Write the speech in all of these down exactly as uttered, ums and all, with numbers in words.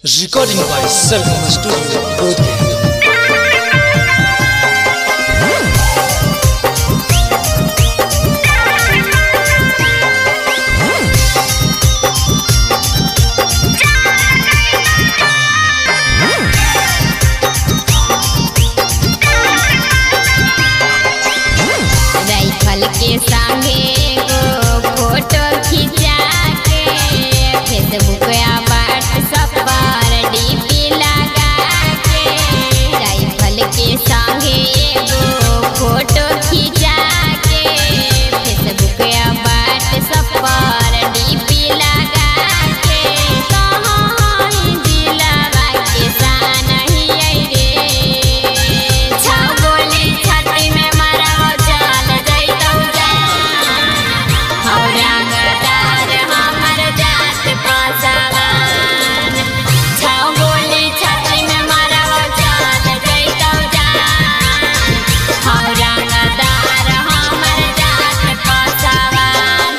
Recording by Sargama Studio, Bodhgaya. Rifle के संगे गो photo खिंचा के फेसबुक या व्हाट्सएप पर डीपी लगा के राइफल के संगे गो फोटो खिंचा के फेसबुक या व्हाट्सएप पर डीपी लगा के कहाँ दिलवा के सान ही आई रे छाव गोली छाती में मारा चल जैतौ जान हौ रंगदार हमर जात पासवान छाव गोली छाती में मारा चल जैतौ जान हौ रंगदार हमर जात पासवान।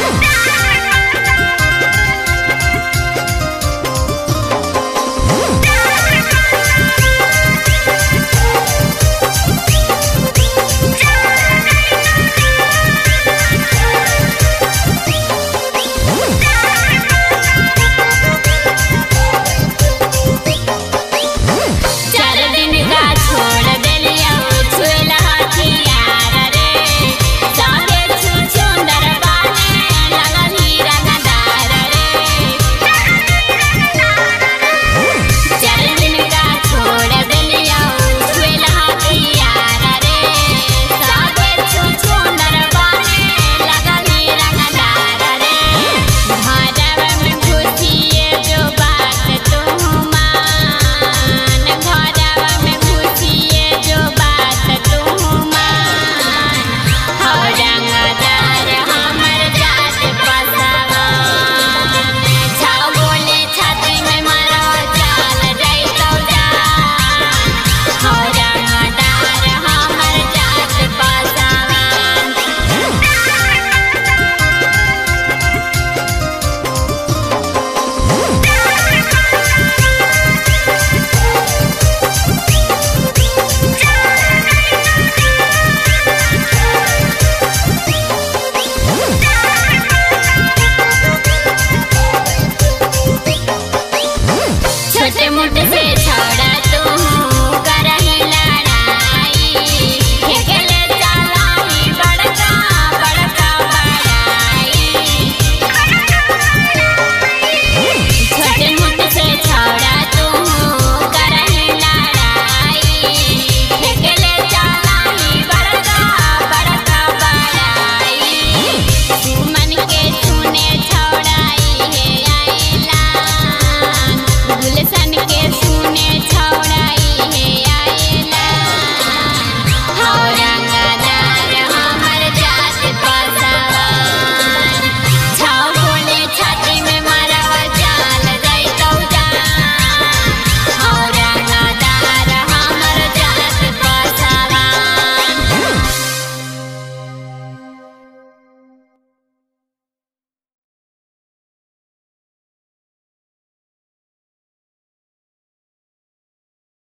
चार दिन का छोड़ देलिया छुएला हथियार रे सागे छु सुंदर बाने लगनी रंगदार रे चार दिन का छोड़ देलिया छुएला हथियार रे सागे छु सुंदर बाने लगनी रंगदार रे घरवा में घुसिए जो बात तू मान घरवा में घुसिए जो बात तू मान हौ रंगदार हमर जात पासवान छाव गोली छाती में मारो चल जैतौ जान हौ रंगदार हमर जात पासवान। छोटे मोटे से